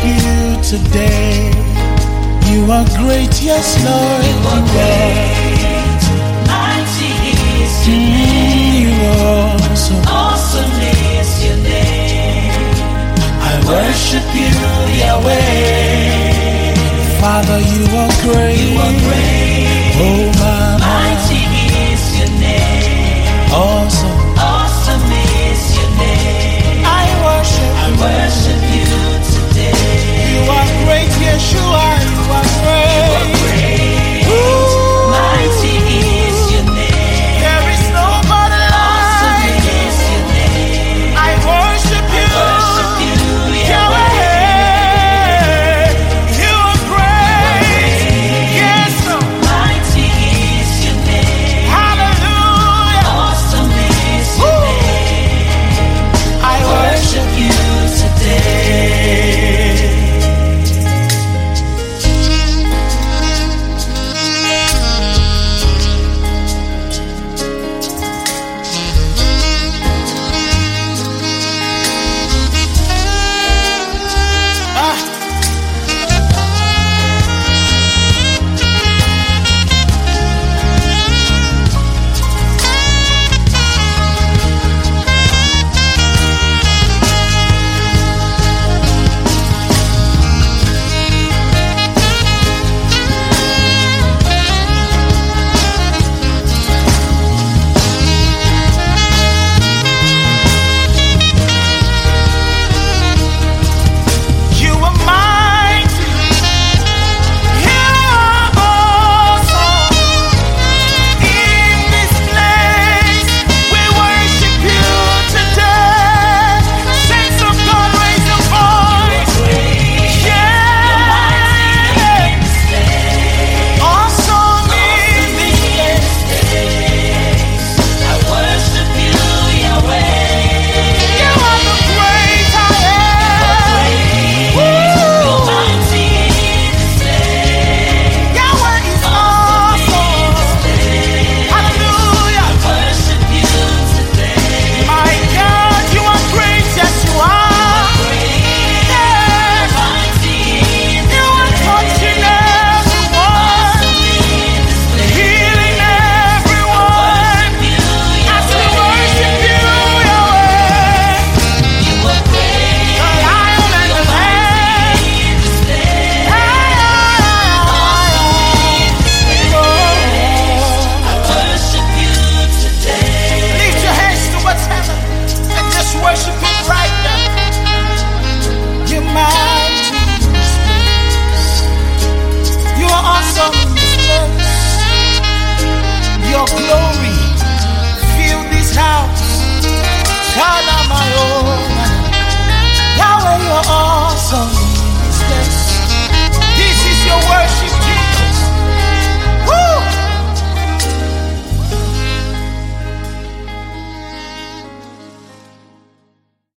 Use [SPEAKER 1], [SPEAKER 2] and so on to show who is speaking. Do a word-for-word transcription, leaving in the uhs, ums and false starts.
[SPEAKER 1] you today. You are great, yes, Lord.
[SPEAKER 2] You are great, mighty is your
[SPEAKER 1] Mm,
[SPEAKER 2] name.
[SPEAKER 1] you are awesome.
[SPEAKER 2] Awesome is your name.
[SPEAKER 1] I
[SPEAKER 2] Worship you, Yahweh.
[SPEAKER 1] Father, you are great.
[SPEAKER 2] You are great,
[SPEAKER 1] Oh, my, my.
[SPEAKER 2] mighty is your name.
[SPEAKER 1] Awesome.
[SPEAKER 2] Awesome is your name.
[SPEAKER 1] I worship
[SPEAKER 2] I
[SPEAKER 1] you.
[SPEAKER 2] worship you today.
[SPEAKER 1] You are great, Yeshua. You are great.
[SPEAKER 2] You are great,
[SPEAKER 1] Ooh.
[SPEAKER 2] mighty is your name.
[SPEAKER 1] There is nobody
[SPEAKER 2] Awesome
[SPEAKER 1] like you.
[SPEAKER 2] is your name.
[SPEAKER 1] I worship you.
[SPEAKER 2] Worship you,
[SPEAKER 1] Yahweh.
[SPEAKER 2] Yahweh.
[SPEAKER 1] You are great. Yes, Lord.
[SPEAKER 2] Mighty is your name.
[SPEAKER 1] Hallelujah.
[SPEAKER 2] Awesome is your
[SPEAKER 1] Woo.
[SPEAKER 2] name.
[SPEAKER 1] I worship
[SPEAKER 2] Worship you today.
[SPEAKER 1] Ah. You are mighty. You are awesome. In this place, we worship you today. Saints of God, raise your voice. Yeah. Awesome in this place.
[SPEAKER 2] I worship you, Yahweh.
[SPEAKER 1] You are the great I am.
[SPEAKER 2] You're
[SPEAKER 1] Woo.
[SPEAKER 2] mighty in this place.
[SPEAKER 1] Yahweh is awesome. Hallelujah.
[SPEAKER 2] Worship you today.
[SPEAKER 1] My God, you are great, yes you are. Yes,
[SPEAKER 2] Mighty in
[SPEAKER 1] you are touching everyone, healing everyone. As we worship you, Yahweh,
[SPEAKER 2] You are great.
[SPEAKER 1] the Lion and the Lamb.
[SPEAKER 2] In this place.
[SPEAKER 1] Oh,
[SPEAKER 2] Worship you today.
[SPEAKER 1] lift your hands towards heaven and just worship Him right now. You're mighty in this place. You are awesome in this place. Your glory fill this house. Shalamayo. Yahweh, you're awesome in this place. This is your worship